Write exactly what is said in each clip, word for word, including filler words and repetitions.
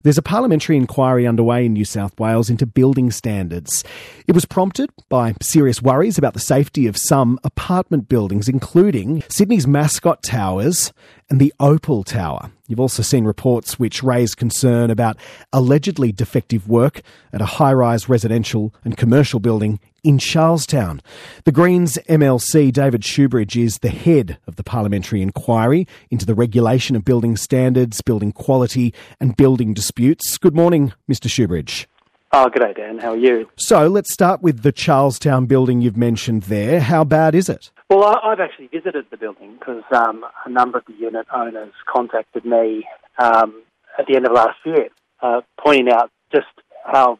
There's a parliamentary inquiry underway in New South Wales into building standards. It was prompted by serious worries about the safety of some apartment buildings, including Sydney's Mascot Towers and the Opal Tower. You've also seen reports which raise concern about allegedly defective work at a high-rise residential and commercial building in Charlestown. The Greens M L C, David Shoebridge, is the head of the parliamentary inquiry into the regulation of building standards, building quality and building disputes. Good morning, Mister Shoebridge. Oh, good day, Dan. How are you? So let's start with the Charlestown building you've mentioned there. How bad is it? Well, I, I've actually visited the building because um, a number of the unit owners contacted me um, at the end of last year, uh, pointing out just how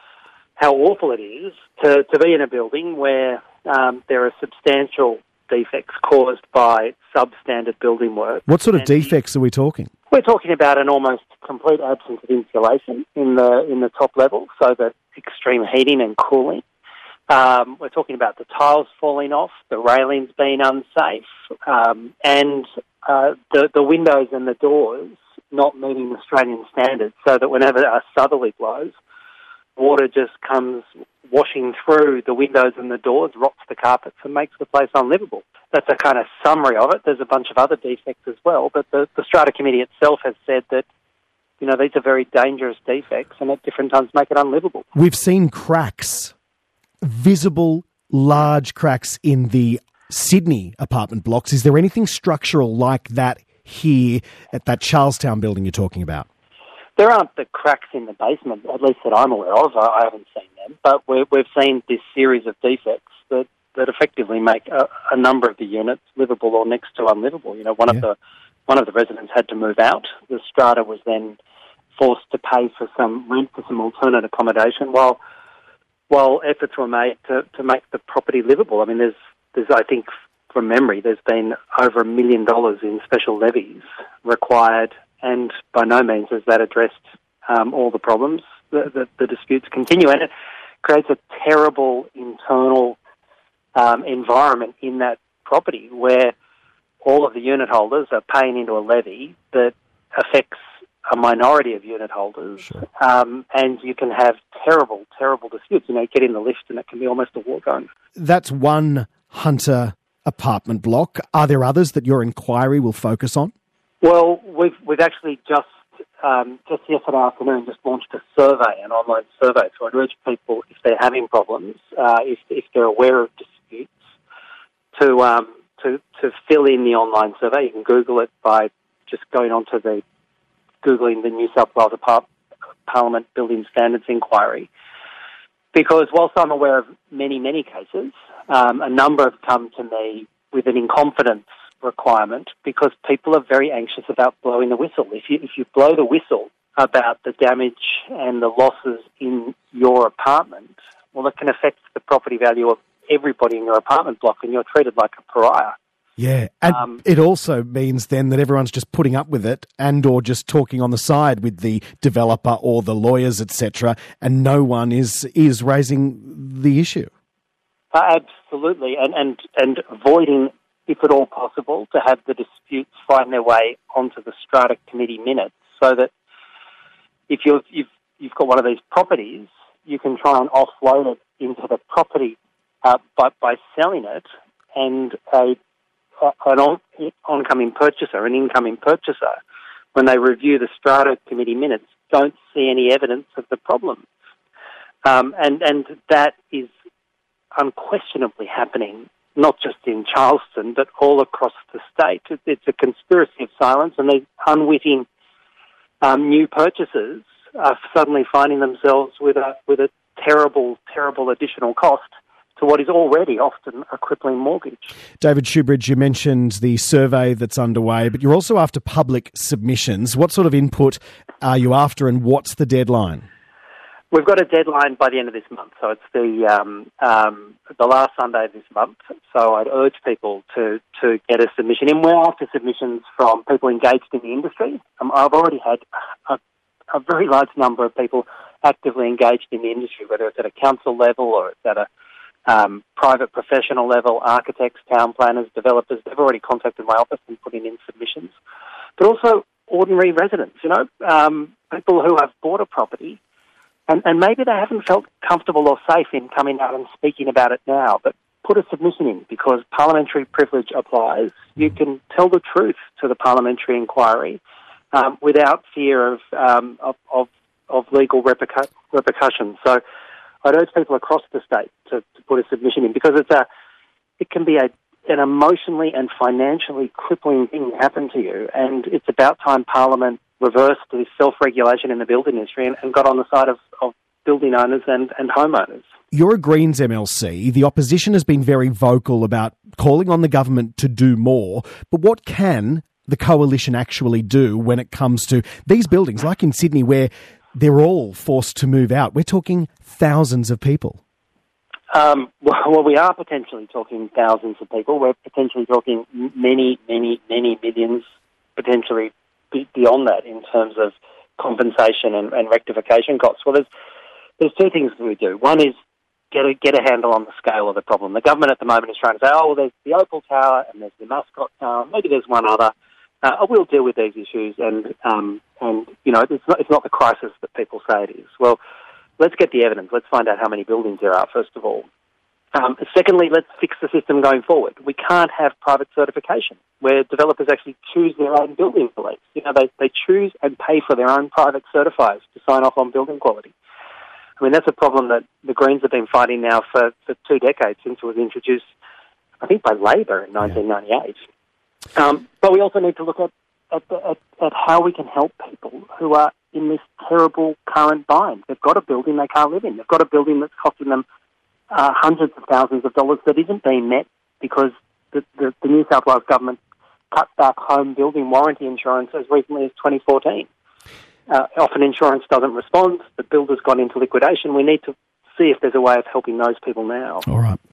how awful it is to, to be in a building where um, there are substantial defects caused by substandard building work. What sort of and defects are we talking? We're talking about an almost complete absence of insulation in the in the top level, so that extreme heating and cooling. Um, we're talking about the tiles falling off, the railings being unsafe, um, and uh, the, the windows and the doors not meeting Australian standards, so that whenever a southerly blows, water just comes washing through the windows and the doors, rots the carpets and makes the place unlivable. That's a kind of summary of it. There's a bunch of other defects as well, but the, the Strata Committee itself has said that, you know, these are very dangerous defects and at different times make it unlivable. We've seen cracks, visible large cracks in the Sydney apartment blocks. Is there anything structural like that here at that Charlestown building you're talking about? There aren't the cracks in the basement, at least that I'm aware of. I haven't seen them. But we're, we've seen this series of defects that, that effectively make a, a number of the units livable or next to unlivable. You know, one yeah. of the one of the residents had to move out. The strata was then forced to pay for some rent for some alternate accommodation while while efforts were made to, to make the property livable. I mean, there's, there's I think, from memory, there's been over a million dollars in special levies required, and by no means has that addressed um, all the problems. The, the, the disputes continue, and it creates a terrible internal um, environment in that property where all of the unit holders are paying into a levy that affects a minority of unit holders, sure. um, and you can have terrible, terrible disputes. You know, you get in the lift and it can be almost a war zone. That's one Hunter apartment block. Are there others that your inquiry will focus on? Well, we've we've actually just um, just yesterday afternoon just launched a survey, an online survey. So I'd urge people, if they're having problems, uh, if if they're aware of disputes, to um, to to fill in the online survey. You can Google it by just going onto the googling the New South Wales Par- Parliament Building Standards Inquiry. Because whilst I'm aware of many many cases, um, a number have come to me with an incompetence requirement because people are very anxious about blowing the whistle. If you if you blow the whistle about the damage and the losses in your apartment, well, it can affect the property value of everybody in your apartment block, and you're treated like a pariah. Yeah, and um, it also means then that everyone's just putting up with it and or just talking on the side with the developer or the lawyers, et cetera, and no one is is raising the issue. Uh, absolutely, and, and, and avoiding, if at all possible, to have the disputes find their way onto the Strata Committee minutes, so that if you've, you've, you've got one of these properties, you can try and offload it into the property uh, by, by selling it, and a, an on, oncoming purchaser, an incoming purchaser, when they review the Strata Committee minutes, don't see any evidence of the problem. Um, and, and that is unquestionably happening, not just in Charleston, but all across the state. It's a conspiracy of silence, and these unwitting um, new purchasers are suddenly finding themselves with a with a terrible, terrible additional cost to what is already often a crippling mortgage. David Shoebridge, you mentioned the survey that's underway, but you're also after public submissions. What sort of input are you after, and what's the deadline? We've got a deadline by the end of this month, so it's the um, um, the last Sunday of this month. So I'd urge people to, to get a submission in. We're after submissions from people engaged in the industry. Um, I've already had a, a very large number of people actively engaged in the industry, whether it's at a council level or it's at a um, private professional level, architects, town planners, developers. They've already contacted my office and putting in submissions. But also ordinary residents, you know, um, people who have bought a property and, and maybe they haven't felt comfortable or safe in coming out and speaking about it now, but put a submission in because parliamentary privilege applies. You can tell the truth to the parliamentary inquiry um, without fear of, um, of, of, of legal repercu- repercussions. So I'd urge people across the state to, to put a submission in because it's a, it can be a, an emotionally and financially crippling thing happen to you, and it's about time Parliament reversed this self-regulation in the building industry and, and got on the side of, of building owners and, and homeowners. You're a Greens M L C. The opposition has been very vocal about calling on the government to do more, but what can the coalition actually do when it comes to these buildings, like in Sydney, where they're all forced to move out? We're talking thousands of people. Um, well, we are potentially talking thousands of people. We're potentially talking many, many, many millions, potentially beyond that in terms of compensation and, and rectification costs. Well, there's there's two things that we do. One is get a, get a handle on the scale of the problem. The government at the moment is trying to say, oh, well, there's the Opal Tower and there's the Mascot Tower, maybe there's one other. Uh, we'll deal with these issues, and um, and you know it's not it's not the crisis that people say it is. Well, let's get the evidence. Let's find out how many buildings there are, first of all. Um, secondly, let's fix the system going forward. We can't have private certification where developers actually choose their own building police. You know, they, they choose and pay for their own private certifiers to sign off on building quality. I mean, that's a problem that the Greens have been fighting now for, for two decades since it was introduced, I think, by Labor in nineteen ninety-eight. Yeah. Um, but we also need to look at At, the, at, at how we can help people who are in this terrible current bind. They've got a building they can't live in. They've got a building that's costing them uh, hundreds of thousands of dollars that isn't being met because the, the, the New South Wales government cut back home building warranty insurance as recently as twenty fourteen. Uh, often insurance doesn't respond. The builder's gone into liquidation. We need to see if there's a way of helping those people now. All right.